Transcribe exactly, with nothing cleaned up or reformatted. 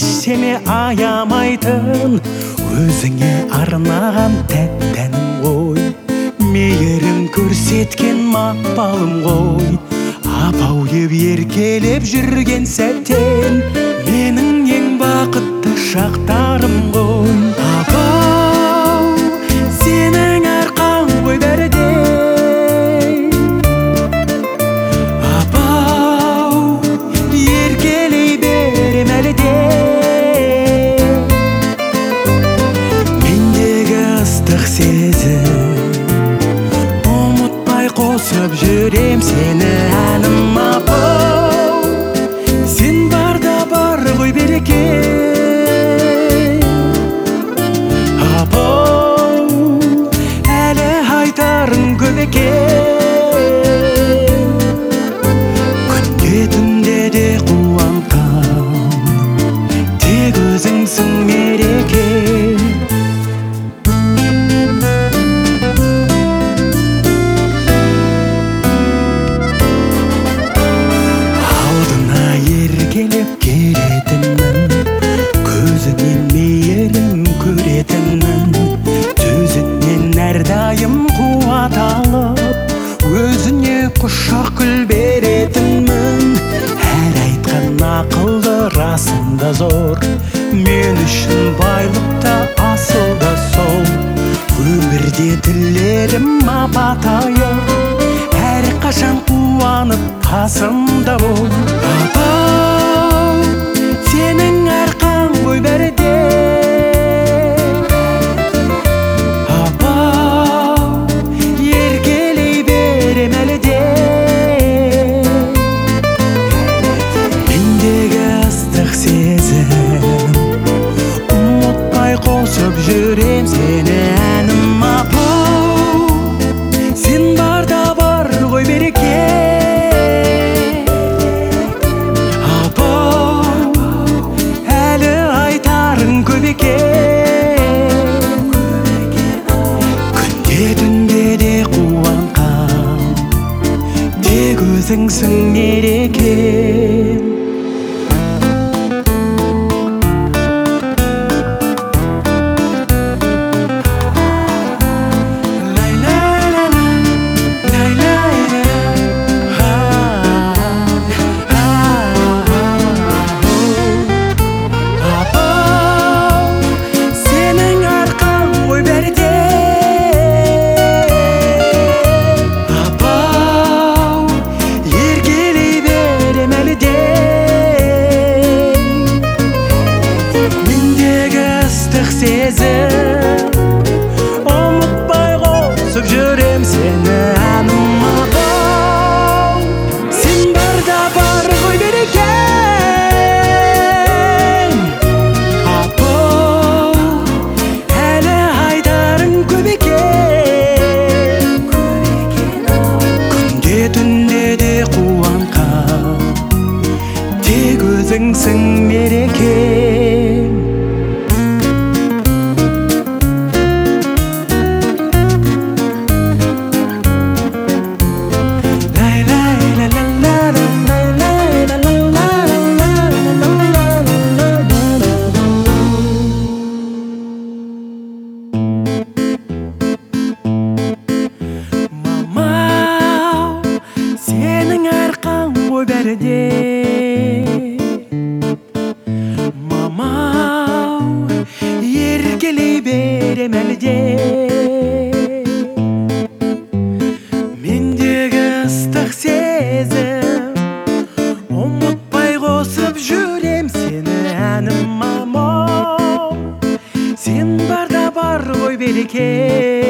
ештеме аямайтын, өзіңе арнаған тәттәнім ғой, мейірім көрсеткен мақпалым ғой. Апау деп еркелеп жүрген сәттен, менің ең бақытты шақтарым ғой. Апау, сенің арқаң ғой бәріде. Апау, еркелей берем әлі де. Мендегі ыстық сезім, ұмытпай қосып жүрем сені әнім. Апау, сен барда бар ғой береке. Апау, әлі айтарым көп екен. Күнде түнде де қуантқан тек өзіңсің мереке. Алдына еркелеп келетінмін, көзіңнен мейірім көретінмін. Төзіңнен әрдайым қуат алып, өзіне құшақ гүл беретінмін. Әр айтқан ақылды расында зор, мен үшін байлық та асыл да сол. Өмірде тілерім апатайым, әрқашан қуанып қасымда бол. Апау, сенің арқаң ғой бәріде. Апау, еркелей берем әлі де. Мендегі ыстық сезім, ұмытпай қосып жүрем сені әнім. Апау, сен барда бар ғой береке. Апау, әлі айтарың көп екен. Күнде түнде де қуанған тек өзіңсің мерекем. Сезім, ұмытпай қосып жүрем сені әнім. Апау, сен барда бар ғой береке. Апау, әлі айтарың көп екен. Күнде түнде де қуанған тек өзіңсің мерекем. Мамау, еркелей берем әлі де. Мендегі ыстық сезім, ұмытпай қосып жүрем сені әнім. Мамау, сен барда бар ғой береке.